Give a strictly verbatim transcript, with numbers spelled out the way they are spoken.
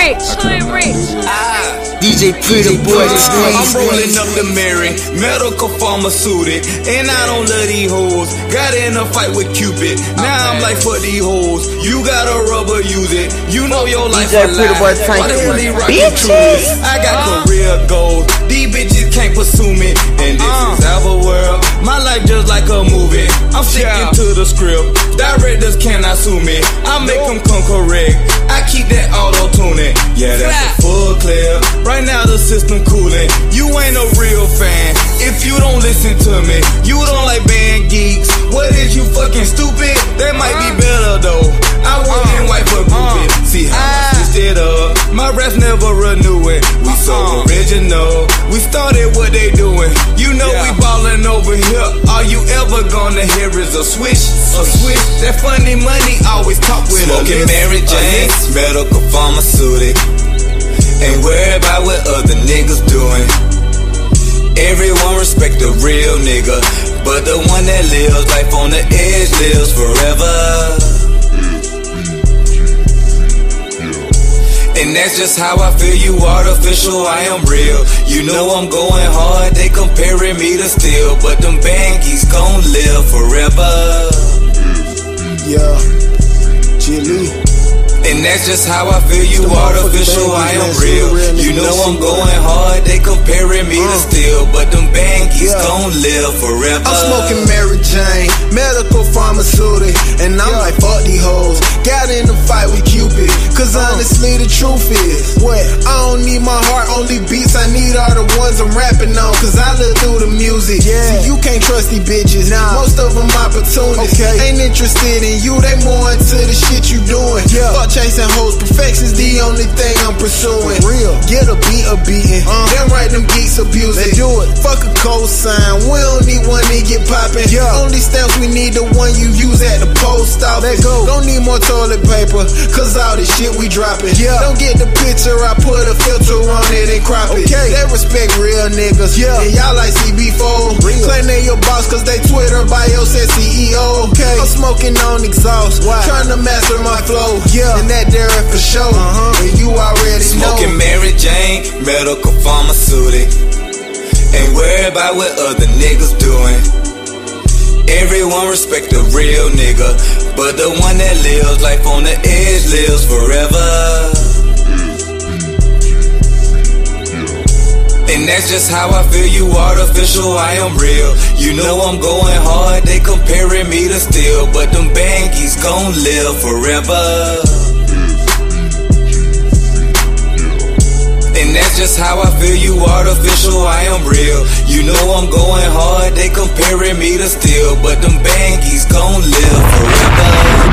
rich, hood rich. Ah. D J Pretty Boy, I'm rolling up the Mary, medical pharmaceutic, and I don't love these hoes. Got in a fight with Cupid, now I'm like fuck these hoes. You gotta rubber use it, you know your life a lie. Why they really rockin' truly? I got career goals, these bitches can't pursue me, and this is our world. My life just like a movie, I'm sticking to the script. Directors cannot sue me, I make them come correct. I keep that auto-tuning, yeah that's a full clip. Right now the system coolin', you ain't a real fan if you don't listen to me. You don't like band geeks, what is you fucking stupid? That might be better though, I wouldn't wipe for groupie. See how I switched it up, my raps never renewing. We so original, we started what they doing. You know we ballin' over here, all you ever gonna hear is a swish, a swish. That funny money always talk with us. Smoking Mary Jane, medical pharmaceutic. Ain't worried about what other niggas doing. Everyone respect the real nigga, but the one that lives life on the edge lives forever. And that's just how I feel, you artificial, I am real. You know I'm going hard, they comparing me to steel, but them bangies gon' live forever. Yeah, Chili. And that's just how I feel, you artificial, I am real. You know I'm going hard, they comparing me to steel, but them bangies gon' live forever. I'm smoking Mary Jane, medical pharmaceutic, and I'm like fuck these hoes. Got in a fight with Cupid, cause honestly the truth is, what? I don't need my heart, only beats I need are the ones I'm rapping on, cause I look through the music. Yeah. See, you can't trust these bitches, nah. Most of them opportunists. Okay. Ain't interested in you, they more into the shit you doing. Yeah. Fuck chasing hoes, perfection's the only thing I'm pursuing. For real. Get a beat a beating, uh, then right them geeks abuse it. Do it. Fuck a cosign, we don't need one to get poppin'. Yeah. Only stamps we need the one you use at the post office. Let go. Don't need more toilet paper, cause all this shit we dropping. Yeah. Don't get the picture, I put a filter on it and crop it. Okay. They respect real niggas. Yeah. And y'all like C B four. Real. Claim they your boss cause they Twitter bio said C E O. Okay. I'm smoking on exhaust. Why? Trying to master my flow. Yeah. And that there for sure. Uh-huh. And you already smoking know. Mary Jane, medical pharmaceutic. Ain't worried about what other niggas doing. Everyone respect the real nigga, but the one that lives life on the edge lives forever. And that's just how I feel, you artificial, I am real. You know I'm going hard, they comparing me to steel, but them bangies gon' live forever. And that's just how I feel, you artificial, I am real. You know I'm going hard, they comparing me to steel, but them bangies gon' live forever.